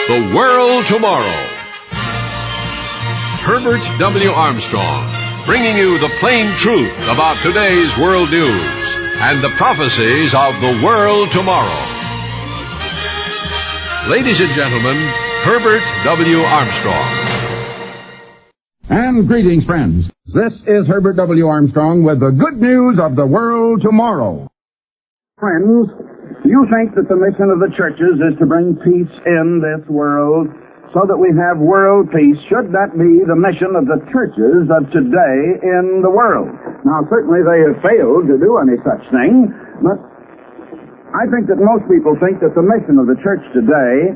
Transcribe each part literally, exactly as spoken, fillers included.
The World Tomorrow. Herbert W. Armstrong, bringing you the plain truth about today's world news and the prophecies of the world tomorrow. Ladies and gentlemen, Herbert W. Armstrong. And greetings, friends. This is Herbert W. Armstrong with the good news of the world tomorrow. Friends, you think that the mission of the churches is to bring peace in this world so that we have world peace? Should that be the mission of the churches of today in the world? Now, certainly they have failed to do any such thing, but I think that most people think that the mission of the church today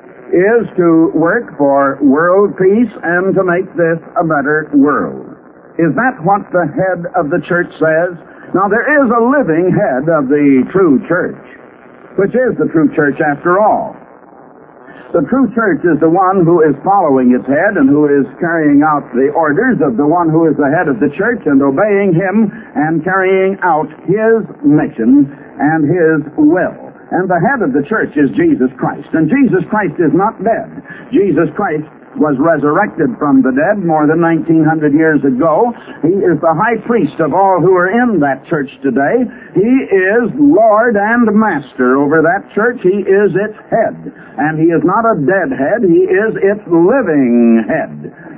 is to work for world peace and to make this a better world. Is that what the head of the church says? Now, there is a living head of the true church, which is the true church after all. The true church is the one who is following its head and who is carrying out the orders of the one who is the head of the church and obeying him and carrying out his mission and his will. And the head of the church is Jesus Christ. And Jesus Christ is not dead. Jesus Christ was resurrected from the dead more than nineteen hundred years ago. He is the high priest of all who are in that church today. He is Lord and Master over that church. He is its head. And he is not a dead head. He is its living head.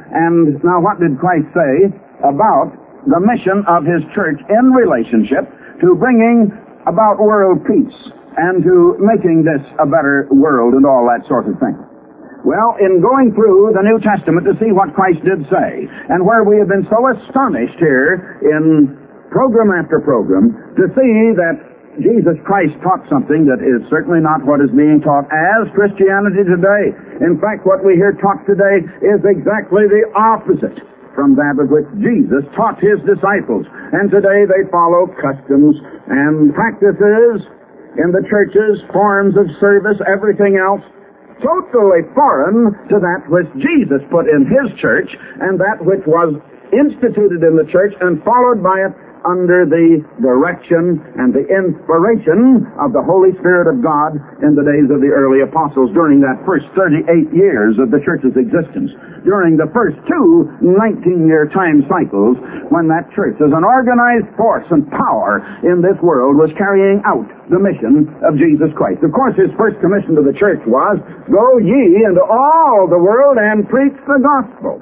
And now what did Christ say about the mission of his church in relationship to bringing about world peace and to making this a better world and all that sort of thing? Well, in going through the New Testament to see what Christ did say, and where we have been so astonished here in program after program to see that Jesus Christ taught something that is certainly not what is being taught as Christianity today. In fact, what we hear taught today is exactly the opposite from that of which Jesus taught his disciples. And today they follow customs and practices in the churches, forms of service, everything else, totally foreign to that which Jesus put in his church and that which was instituted in the church and followed by it under the direction and the inspiration of the Holy Spirit of God in the days of the early apostles during that first thirty-eight years of the church's existence, during the first two nineteen-year time cycles when that church as an organized force and power in this world was carrying out the mission of Jesus Christ. Of course, his first commission to the church was, "Go ye into all the world and preach the gospel."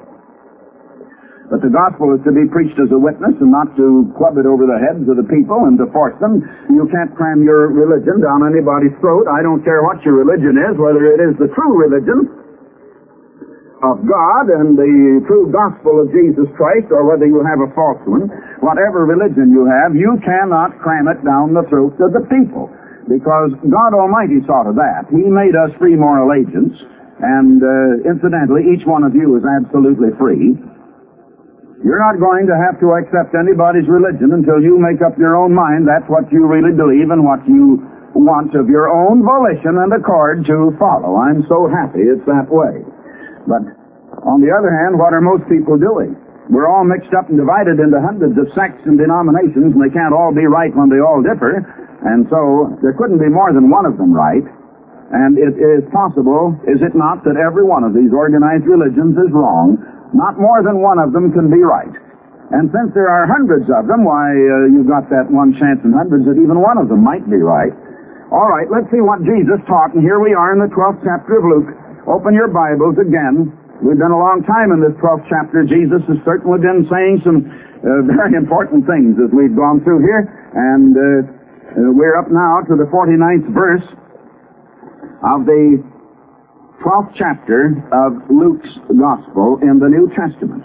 But the gospel is to be preached as a witness and not to club it over the heads of the people and to force them. You can't cram your religion down anybody's throat. I don't care what your religion is, whether it is the true religion of God and the true gospel of Jesus Christ or whether you have a false one. Whatever religion you have, you cannot cram it down the throats of the people, because God Almighty saw to that. He made us free moral agents, and uh, incidentally, each one of you is absolutely free. You're not going to have to accept anybody's religion until you make up your own mind that's what you really believe and what you want of your own volition and accord to follow. I'm so happy it's that way. But on the other hand, what are most people doing? We're all mixed up and divided into hundreds of sects and denominations, and they can't all be right when they all differ. And so there couldn't be more than one of them right. And it is possible, is it not, that every one of these organized religions is wrong. Not more than one of them can be right. And since there are hundreds of them, why, uh, you've got that one chance in hundreds that even one of them might be right. All right, let's see what Jesus taught. And here we are in the twelfth chapter of Luke. Open your Bibles again. We've been a long time in this twelfth chapter. Jesus has certainly been saying some uh, very important things as we've gone through here. And uh, uh, we're up now to the forty-ninth verse of the twelfth chapter of Luke's Gospel in the New Testament.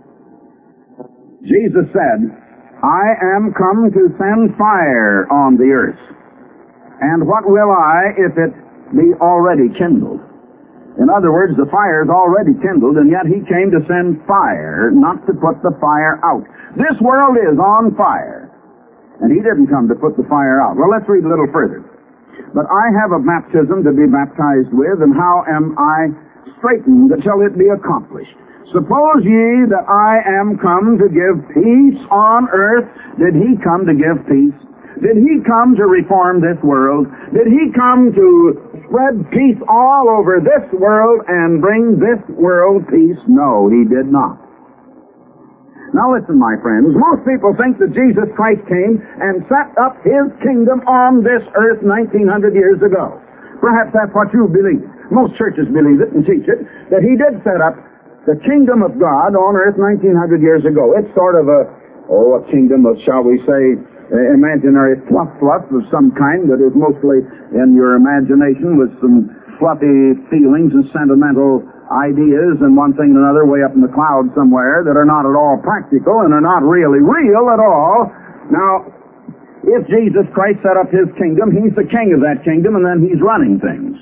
Jesus said, "I am come to send fire on the earth. And what will I if it be already kindled?" In other words, the fire is already kindled, and yet he came to send fire, not to put the fire out. This world is on fire, and he didn't come to put the fire out. Well, let's read a little further. "But I have a baptism to be baptized with, and how am I straitened till it be accomplished? Suppose ye that I am come to give peace on earth?" Did he come to give peace? Did he come to reform this world? Did he come to spread peace all over this world and bring this world peace? No, he did not. Now listen, my friends, most people think that Jesus Christ came and set up his kingdom on this earth nineteen hundred years ago. Perhaps that's what you believe. Most churches believe it and teach it, that he did set up the kingdom of God on earth nineteen hundred years ago. It's sort of a, oh, a kingdom of, shall we say, imaginary fluff fluff of some kind that is mostly in your imagination with some fluffy feelings and sentimental ideas and one thing and another way up in the clouds somewhere that are not at all practical and are not really real at all. Now, if Jesus Christ set up his kingdom, he's the king of that kingdom, and then he's running things.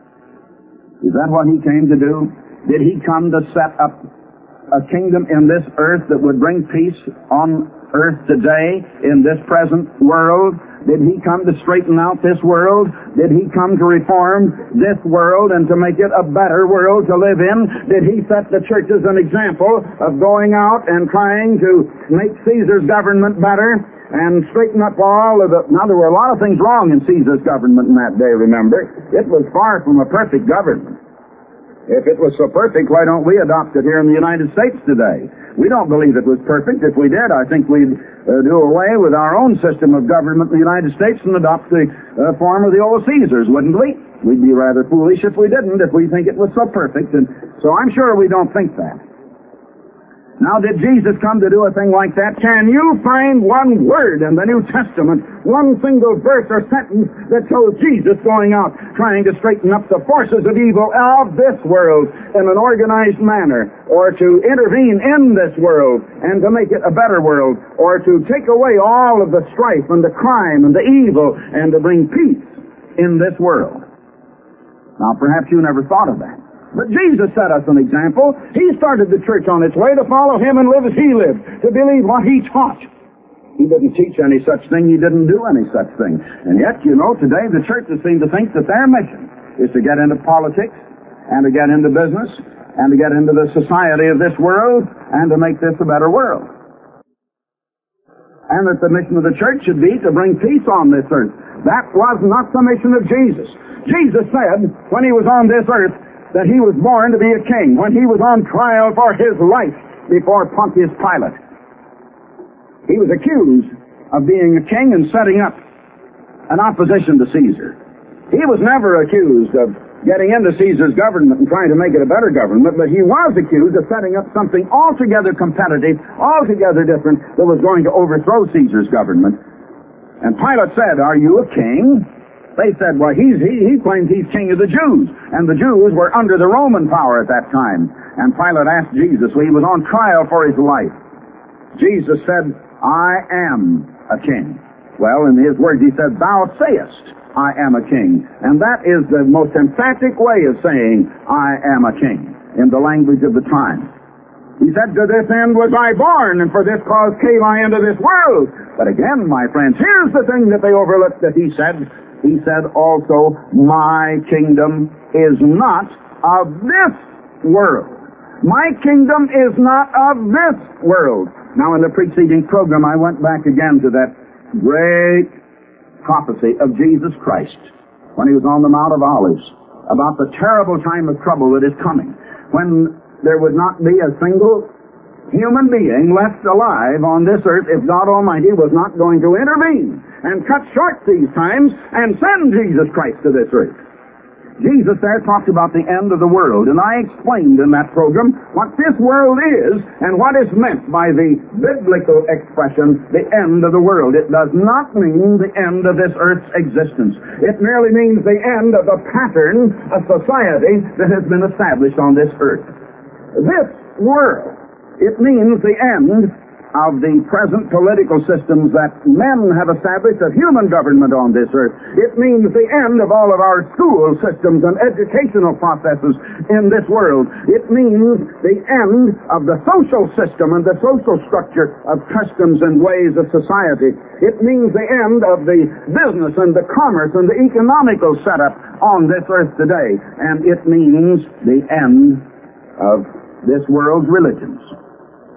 Is that what he came to do? Did he come to set up a kingdom in this earth that would bring peace on earth today in this present world? Did he come to straighten out this world? Did he come to reform this world and to make it a better world to live in? Did he set the church as an example of going out and trying to make Caesar's government better and straighten up all of the... Now, there were a lot of things wrong in Caesar's government in that day, remember. It was far from a perfect government. If it was so perfect, why don't we adopt it here in the United States today? We don't believe it was perfect. If we did, I think we'd uh, do away with our own system of government in the United States and adopt the uh, form of the old Caesars, wouldn't we? We'd be rather foolish if we didn't, if we think it was so perfect. And so I'm sure we don't think that. Now, did Jesus come to do a thing like that? Can you find one word in the New Testament, one single verse or sentence that shows Jesus going out trying to straighten up the forces of evil of this world in an organized manner, or to intervene in this world and to make it a better world, or to take away all of the strife and the crime and the evil and to bring peace in this world? Now, perhaps you never thought of that. But Jesus set us an example. He started the church on its way to follow him and live as he lived, to believe what he taught. He didn't teach any such thing. He didn't do any such thing. And yet, you know, today the churches seem to think that their mission is to get into politics and to get into business and to get into the society of this world and to make this a better world. And that the mission of the church should be to bring peace on this earth. That was not the mission of Jesus. Jesus said, when he was on this earth, that he was born to be a king, when he was on trial for his life before Pontius Pilate. He was accused of being a king and setting up an opposition to Caesar. He was never accused of getting into Caesar's government and trying to make it a better government, but he was accused of setting up something altogether competitive, altogether different, that was going to overthrow Caesar's government. And Pilate said, "Are you a king?" They said, well, he's, he, he claims he's king of the Jews. And the Jews were under the Roman power at that time. And Pilate asked Jesus, well, he was on trial for his life. Jesus said, I am a king. Well, in his words, he said, thou sayest, I am a king. And that is the most emphatic way of saying, I am a king, in the language of the time. He said, to this end was I born, and for this cause came I into this world. But again, my friends, here's the thing that they overlooked that he said. He said also, my kingdom is not of this world. My kingdom is not of this world. Now, in the preceding program, I went back again to that great prophecy of Jesus Christ when he was on the Mount of Olives about the terrible time of trouble that is coming, when there would not be a single human being left alive on this earth if God Almighty was not going to intervene and cut short these times and send Jesus Christ to this earth. Jesus there talked about the end of the world, and I explained in that program what this world is and what is meant by the biblical expression, the end of the world. It does not mean the end of this earth's existence. It merely means the end of the pattern of society that has been established on this earth. This world, it means the end of the present political systems that men have established of human government on this earth. It means the end of all of our school systems and educational processes in this world. It means the end of the social system and the social structure of customs and ways of society. It means the end of the business and the commerce and the economical setup on this earth today. And it means the end of this world's religions.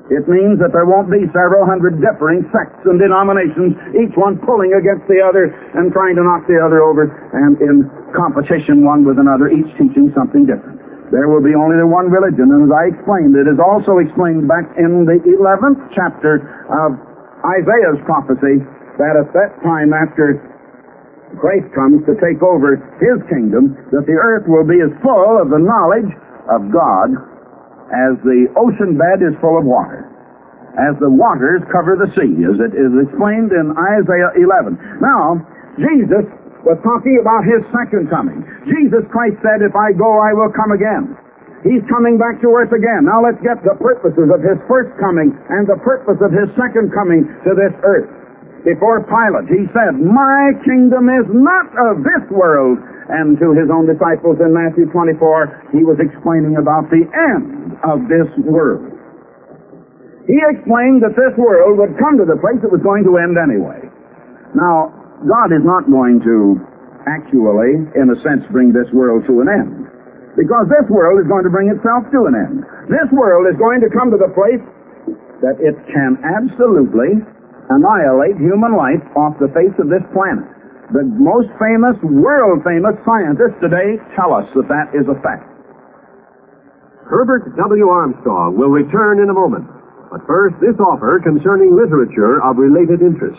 It means that there won't be several hundred differing sects and denominations, each one pulling against the other and trying to knock the other over, and in competition one with another, each teaching something different. There will be only the one religion, and as I explained, it is also explained back in the eleventh chapter of Isaiah's prophecy that at that time after Christ comes to take over his kingdom, that the earth will be as full of the knowledge of God as the ocean bed is full of water, as the waters cover the sea, as it is explained in Isaiah eleven. Now, Jesus was talking about his second coming. Jesus Christ said, if I go, I will come again. He's coming back to earth again. Now let's get the purposes of his first coming and the purpose of his second coming to this earth. Before Pilate, he said, my kingdom is not of this world. And to his own disciples in Matthew twenty-four, he was explaining about the end of this world. He explained that this world would come to the place it was going to end anyway. Now, God is not going to actually, in a sense, bring this world to an end, because this world is going to bring itself to an end. This world is going to come to the place that it can absolutely annihilate human life off the face of this planet. The most famous, world-famous scientists today tell us that that is a fact. Herbert W. Armstrong will return in a moment. But first, this offer concerning literature of related interest.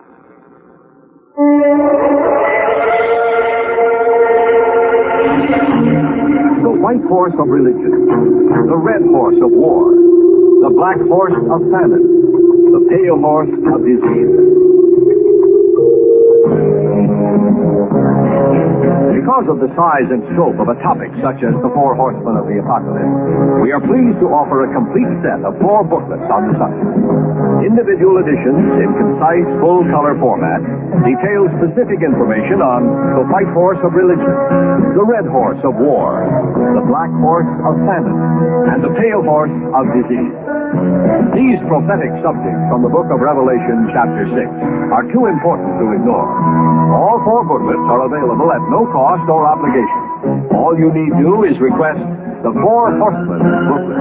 The white horse of religion, the red horse of war, the black horse of famine, the pale horse of disease. Because of the size and scope of a topic such as the Four Horsemen of the Apocalypse, we are pleased to offer a complete set of four booklets on the subject. Individual editions in concise, full-color format detail specific information on the white horse of religion, the red horse of war, the black horse of famine, and the pale horse of disease. These prophetic subjects from the book of Revelation, chapter six, are too important to ignore. All four booklets are available at no cost or obligation. All you need do is request the Four Horsemen booklet.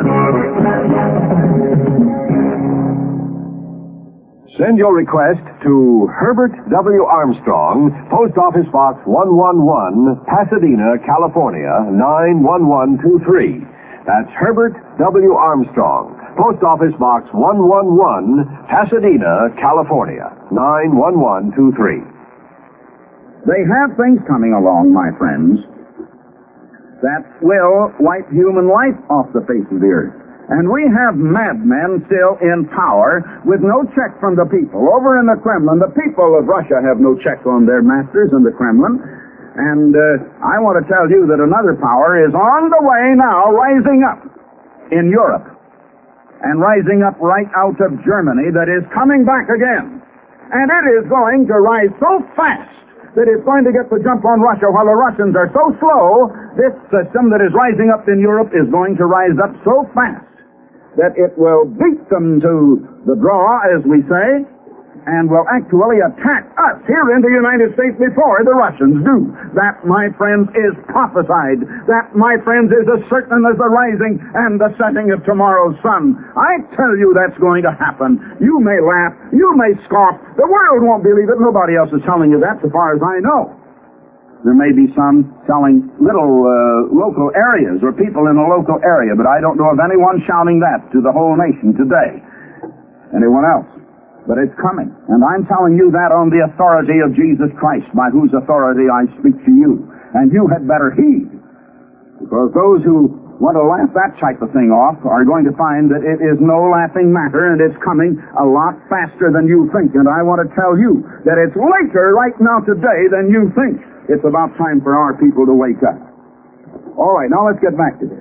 Send your request to Herbert W. Armstrong, Post Office Box one one one, Pasadena, California, nine one one two three. That's Herbert W. Armstrong, Post Office Box one one one, Pasadena, California, nine one one two three. They have things coming along, my friends, that will wipe human life off the face of the earth. And we have madmen still in power with no check from the people. Over in the Kremlin, the people of Russia have no check on their masters in the Kremlin. And uh, I want to tell you that another power is on the way now, rising up in Europe. And rising up right out of Germany, that is coming back again. And it is going to rise so fast that it's going to get the jump on Russia while the Russians are so slow. This system that is rising up in Europe is going to rise up so fast that it will beat them to the draw, as we say, and will actually attack us here in the United States before the Russians do. That, my friends, is prophesied. That, my friends, is as certain as the rising and the setting of tomorrow's sun. I tell you that's going to happen. You may laugh. You may scoff. The world won't believe it. Nobody else is telling you that, so far as I know. There may be some telling little uh, local areas or people in a local area, but I don't know of anyone shouting that to the whole nation today. Anyone else? But it's coming. And I'm telling you that on the authority of Jesus Christ, by whose authority I speak to you. And you had better heed. Because those who want to laugh that type of thing off are going to find that it is no laughing matter, and it's coming a lot faster than you think. And I want to tell you that it's later right now today than you think. It's about time for our people to wake up. All right, now let's get back to this.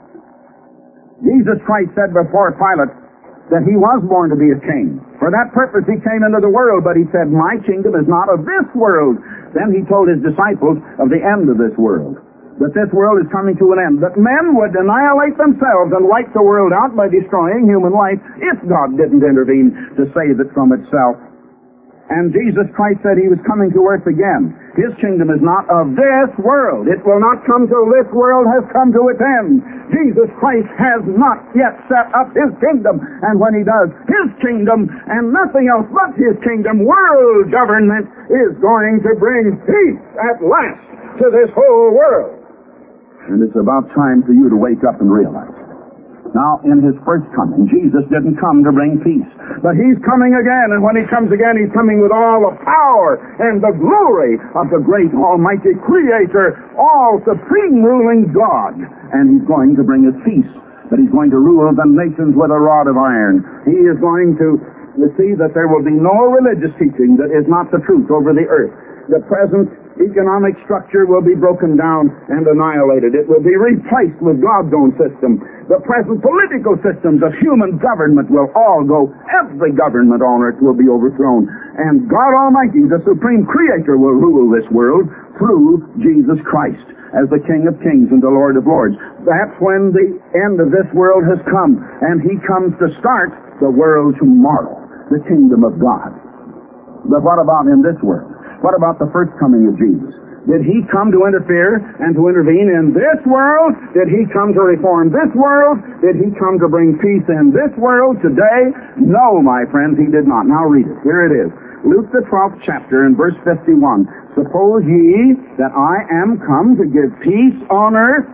Jesus Christ said before Pilate that he was born to be a king. For that purpose he came into the world, but he said, my kingdom is not of this world. Then he told his disciples of the end of this world, that this world is coming to an end, that men would annihilate themselves and wipe the world out by destroying human life if God didn't intervene to save it from itself. And Jesus Christ said he was coming to earth again. His kingdom is not of this world. It will not come till this world has come to its end. Jesus Christ has not yet set up his kingdom. And when he does, his kingdom and nothing else but his kingdom, world government, is going to bring peace at last to this whole world. And it's about time for you to wake up and realize it. Now, in his first coming, Jesus didn't come to bring peace. But he's coming again, and when he comes again, he's coming with all the power and the glory of the great almighty creator, all supreme ruling God. And he's going to bring us peace. But he's going to rule the nations with a rod of iron. He is going to see that there will be no religious teaching that is not the truth over the earth. The present economic structure will be broken down and annihilated. It will be replaced with God's own system. The present political systems of human government will all go. Every government on earth will be overthrown. And God Almighty, the supreme creator, will rule this world through Jesus Christ as the King of Kings and the Lord of Lords. That's when the end of this world has come, and he comes to start the world tomorrow, the kingdom of God. But what about in this world? What about the first coming of Jesus? Did he come to interfere and to intervene in this world? Did he come to reform this world? Did he come to bring peace in this world today? No, my friends, he did not. Now read it. Here it is. Luke the twelfth chapter and verse fifty-one. Suppose ye that I am come to give peace on earth?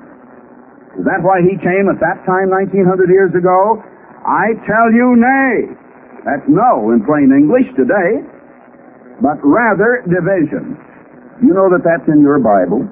Is that why he came at that time nineteen hundred years ago? I tell you nay. That's no in plain English today. But rather division. You know that that's in your Bible.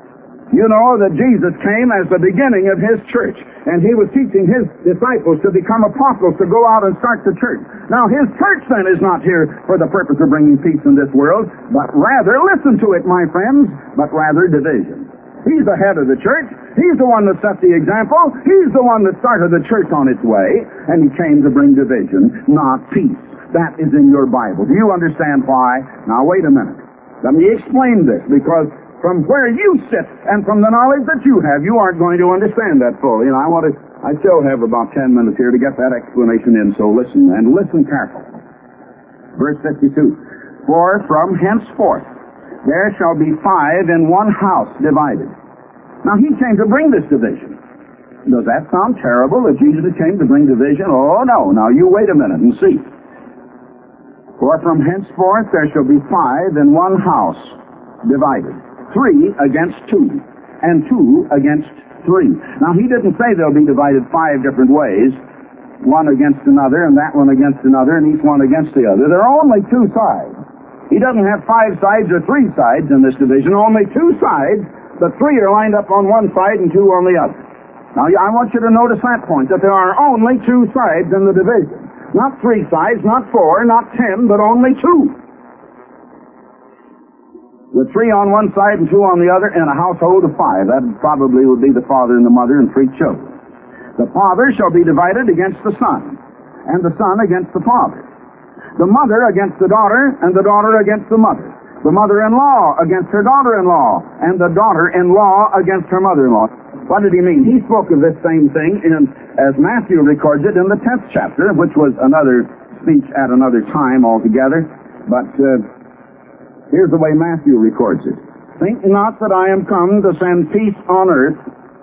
You know that Jesus came as the beginning of his church, and he was teaching his disciples to become apostles, to go out and start the church. Now his church then is not here for the purpose of bringing peace in this world, but rather, listen to it, my friends, but rather division. He's the head of the church. He's the one that set the example. He's the one that started the church on its way, and he came to bring division, not peace. That is in your Bible. Do you understand why? Now, wait a minute. Let me explain this, because from where you sit and from the knowledge that you have, you aren't going to understand that fully. And I want to, I still have about ten minutes here to get that explanation in, so listen, and listen carefully. Verse fifty-two. For from henceforth there shall be five in one house divided. Now, he came to bring this division. Does that sound terrible, that Jesus came to bring division? Oh, no. Now, you wait a minute and see. For from henceforth there shall be five in one house divided, three against two, and two against three. Now, he didn't say they'll be divided five different ways, one against another, and that one against another, and each one against the other. There are only two sides. He doesn't have five sides or three sides in this division, only two sides. The three are lined up on one side and two on the other. Now, I want you to notice that point, that there are only two sides in the division. Not three sides, not four, not ten, but only two. The three on one side and two on the other in a household of five. That probably would be the father and the mother and three children. The father shall be divided against the son, and the son against the father. The mother against the daughter, and the daughter against the mother. The mother-in-law against her daughter-in-law, and the daughter-in-law against her mother-in-law. What did he mean? He spoke of this same thing in, as Matthew records it in the tenth chapter, which was another speech at another time altogether. But uh, here's the way Matthew records it. Think not that I am come to send peace on earth.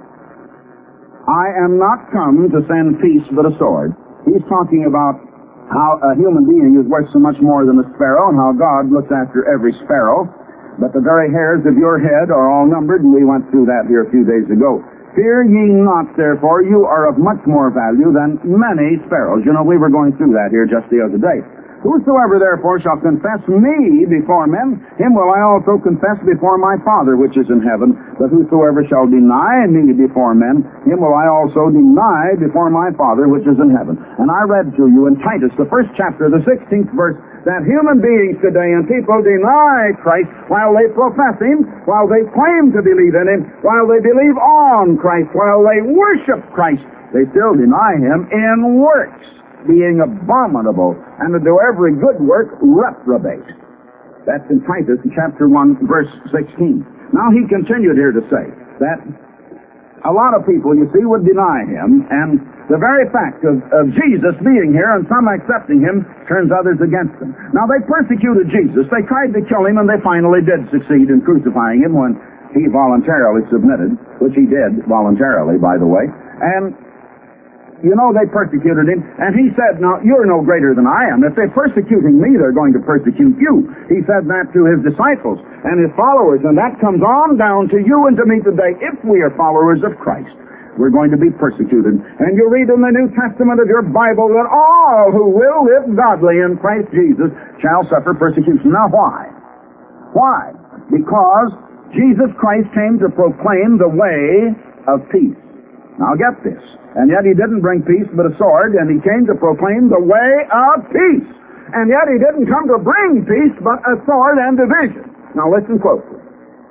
I am not come to send peace but a sword. He's talking about how a human being is worth so much more than a sparrow, and how God looks after every sparrow. But the very hairs of your head are all numbered, and we went through that here a few days ago. Fear ye not, therefore, you are of much more value than many sparrows. You know, we were going through that here just the other day. Whosoever therefore shall confess me before men, him will I also confess before my Father which is in heaven. But whosoever shall deny me before men, him will I also deny before my Father which is in heaven. And I read to you in Titus, the first chapter, the sixteenth verse, that human beings today and people deny Christ while they profess him, while they claim to believe in him, while they believe on Christ, while they worship Christ, they still deny him in works, being abominable, and to do every good work reprobate. That's in Titus chapter one, verse sixteen. Now he continued here to say that a lot of people, you see, would deny him, and The very fact of, of Jesus being here and some accepting him turns others against him. Now, they persecuted Jesus. They tried to kill him, and they finally did succeed in crucifying him when he voluntarily submitted, which he did voluntarily, by the way. And, you know, they persecuted him. And he said, now, you're no greater than I am. If they're persecuting me, they're going to persecute you. He said that to his disciples and his followers. And that comes on down to you and to me today. If we are followers of Christ, we're going to be persecuted. And you read in the New Testament of your Bible that all who will live godly in Christ Jesus shall suffer persecution. Now why? Why? Because Jesus Christ came to proclaim the way of peace. Now get this. And yet he didn't bring peace but a sword, and he came to proclaim the way of peace. And yet he didn't come to bring peace but a sword and division. Now listen closely.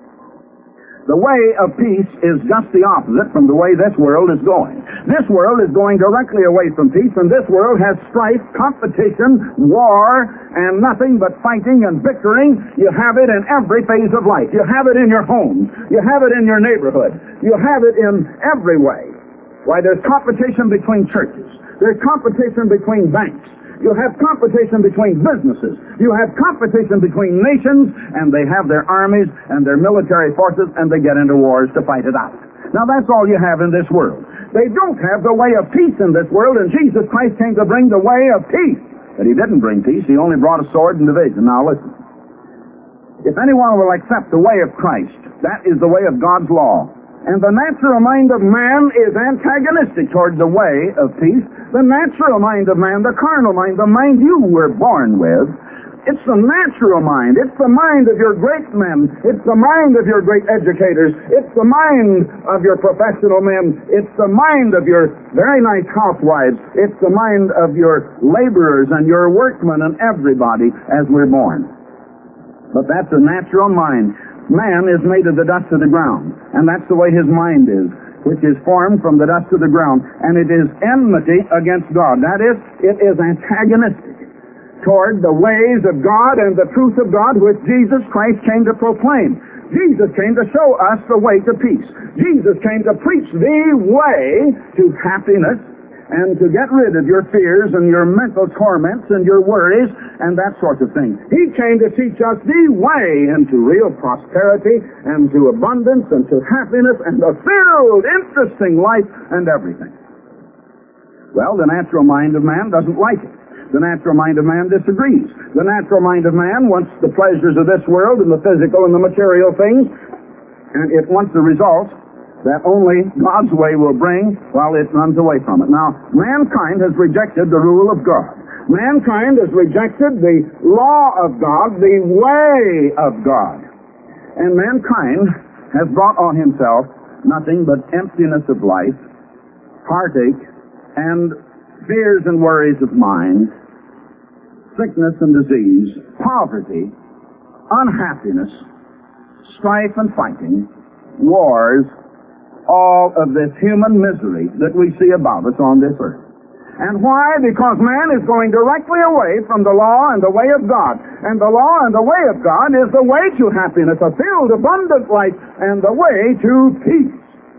The way of peace is just the opposite from the way this world is going. This world is going directly away from peace, and this world has strife, competition, war, and nothing but fighting and bickering. You have it in every phase of life. You have it in your home. You have it in your neighborhood. You have it in every way. Why, there's competition between churches. There's competition between banks. You have competition between businesses. You have competition between nations, and they have their armies and their military forces, and they get into wars to fight it out. Now, that's all you have in this world. They don't have the way of peace in this world, and Jesus Christ came to bring the way of peace. But he didn't bring peace. He only brought a sword and division. Now, listen. If anyone will accept the way of Christ, that is the way of God's law. And the natural mind of man is antagonistic toward the way of peace. The natural mind of man, the carnal mind, the mind you were born with, it's the natural mind. It's the mind of your great men. It's the mind of your great educators. It's the mind of your professional men. It's the mind of your very nice housewives. It's the mind of your laborers and your workmen and everybody as we're born. But that's a natural mind. Man is made of the dust of the ground, and that's the way his mind is, which is formed from the dust of the ground, and it is enmity against God. That is, it is antagonistic toward the ways of God and the truth of God, which Jesus Christ came to proclaim. Jesus came to show us the way to peace. Jesus came to preach the way to happiness and to get rid of your fears and your mental torments and your worries and that sort of thing. He came to teach us the way into real prosperity and to abundance and to happiness and a filled, interesting life and everything. Well, the natural mind of man doesn't like it. The natural mind of man disagrees. The natural mind of man wants the pleasures of this world and the physical and the material things, and it wants the results that only God's way will bring while it runs away from it. Now, mankind has rejected the rule of God. Mankind has rejected the law of God, the way of God. And mankind has brought on himself nothing but emptiness of life, heartache, and fears and worries of mind, sickness and disease, poverty, unhappiness, strife and fighting, wars, all of this human misery that we see about us on this earth. And why? Because man is going directly away from the law and the way of God. And the law and the way of God is the way to happiness, a filled, abundant life, and the way to peace.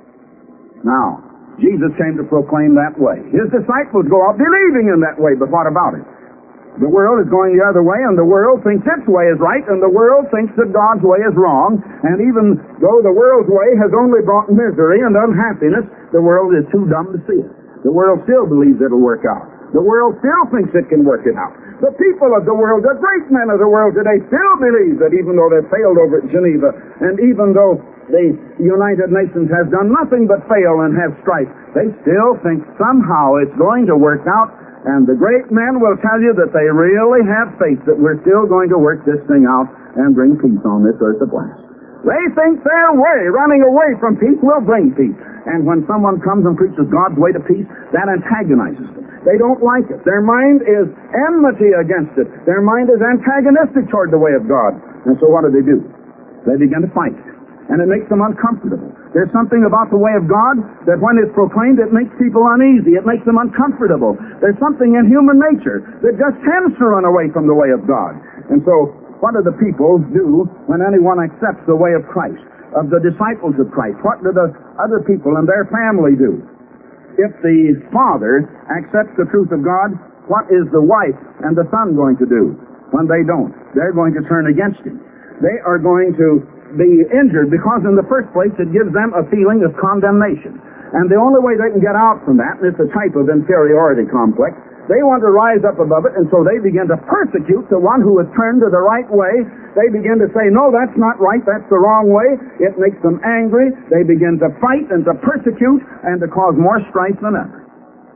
Now, Jesus came to proclaim that way. His disciples go out believing in that way, but what about it? The world is going the other way, and the world thinks its way is right, and the world thinks that God's way is wrong. And even though the world's way has only brought misery and unhappiness, the world is too dumb to see it. The world still believes it'll work out. The world still thinks it can work it out. The people of the world, the great men of the world today, still believe that even though they've failed over at Geneva, and even though the United Nations has done nothing but fail and have strife, they still think somehow it's going to work out. And the great men will tell you that they really have faith that we're still going to work this thing out and bring peace on this earth at last. They think their way, running away from peace, will bring peace. And when someone comes and preaches God's way to peace, that antagonizes them. They don't like it. Their mind is enmity against it. Their mind is antagonistic toward the way of God. And so what do they do? They begin to fight. And it makes them uncomfortable. There's something about the way of God that when it's proclaimed, it makes people uneasy. It makes them uncomfortable. There's something in human nature that just tends to run away from the way of God. And so, what do the people do when anyone accepts the way of Christ, of the disciples of Christ? What do the other people and their family do? if the father accepts the truth of God, what is the wife and the son going to do when they don't? They're going to turn against him. They are going to be injured because in the first place it gives them a feeling of condemnation. And the only way they can get out from that, and it's a type of inferiority complex, they want to rise up above it, and so they begin to persecute the one who has turned to the right way. They begin to say, no, that's not right, that's the wrong way. It makes them angry. They begin to fight and to persecute and to cause more strife than ever.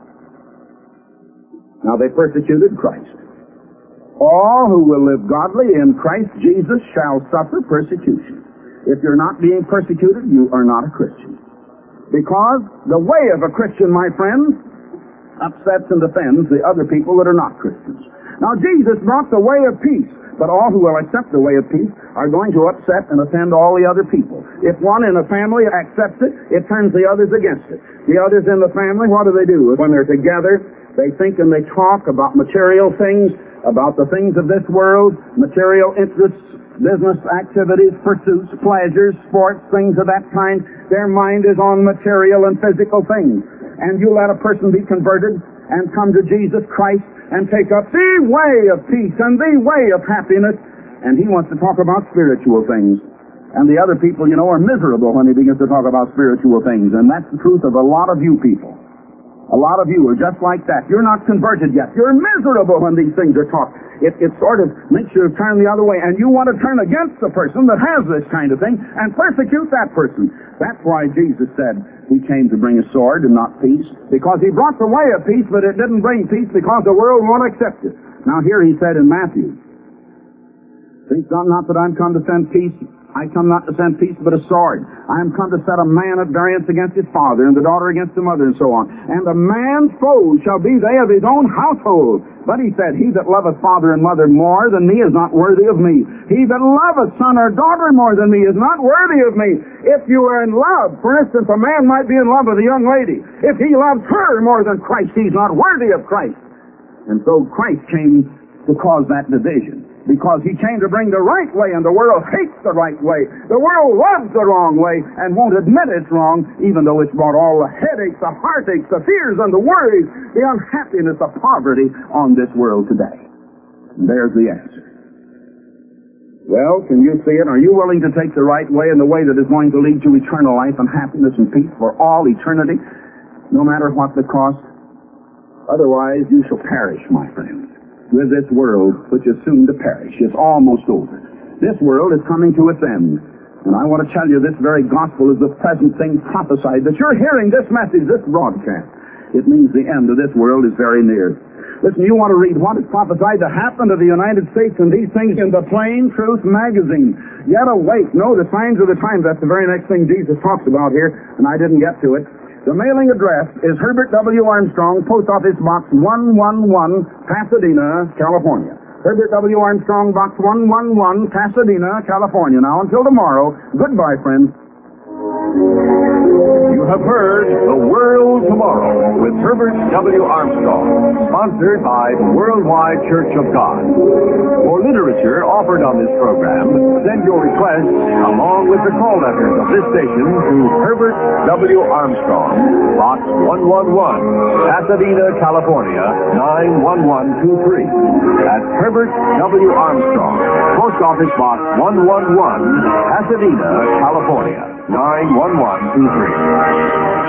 Now they persecuted Christ. All who will live godly in Christ Jesus shall suffer persecution. If you're not being persecuted, you are not a Christian. Because the way of a Christian, my friends, upsets and offends the other people that are not Christians. Now, Jesus brought the way of peace, but all who will accept the way of peace are going to upset and offend all the other people. If one in a family accepts it, it turns the others against it. The others in the family, what do they do? When they're together, they think and they talk about material things, about the things of this world, material interests, business activities, pursuits, pleasures, sports, things of that kind. Their mind is on material and physical things. And you let a person be converted and come to Jesus Christ and take up the way of peace and the way of happiness, and he wants to talk about spiritual things. And the other people, you know, are miserable when he begins to talk about spiritual things, and that's the truth of a lot of you people. A lot of you are just like that. You're not converted yet. You're miserable when these things are taught. It, it sort of makes you turn the other way, and you want to turn against the person that has this kind of thing and persecute that person. That's why Jesus said he came to bring a sword and not peace, because he brought the way of peace, but it didn't bring peace because the world won't accept it. Now here he said in Matthew, think not that I'm come to send peace. I come not to send peace, but a sword. I am come to set a man at variance against his father, and the daughter against the mother, and so on. And a man's foes shall be they of his own household. But he said, he that loveth father and mother more than me is not worthy of me. He that loveth son or daughter more than me is not worthy of me. If you are in love, for instance, a man might be in love with a young lady. If he loves her more than Christ, he's not worthy of Christ. And so Christ came to cause that division, because he came to bring the right way, and the world hates the right way. The world loves the wrong way and won't admit it's wrong, even though it's brought all the headaches, the heartaches, the fears, and the worries, the unhappiness, the poverty on this world today. And there's the answer. Well, can you see it? Are you willing to take the right way and the way that is going to lead to eternal life and happiness and peace for all eternity, no matter what the cost? Otherwise, you shall perish, my friends, with this world, which is soon to perish. It's almost over. This world is coming to its end. And I want to tell you, this very gospel is the present thing prophesied. That you're hearing this message, this broadcast. It means the end of this world is very near. Listen, you want to read what is prophesied to happen to the United States and these things in the Plain Truth magazine. Yet awake. No, the signs of the times. That's the very next thing Jesus talks about here, and I didn't get to it. The mailing address is Herbert W. Armstrong, Post Office Box one one one, Pasadena, California. Herbert W. Armstrong, Box one one one, Pasadena, California. Now, until tomorrow, goodbye, friends. You have heard The World Tomorrow with Herbert W. Armstrong, sponsored by the Worldwide Church of God. For literature offered on this program, send your requests along with the call letters of this station to Herbert W. Armstrong, Box one one one, Pasadena, California, nine one one two three. That's Herbert W. Armstrong, Post Office Box one one one, Pasadena, California, nine one one two three.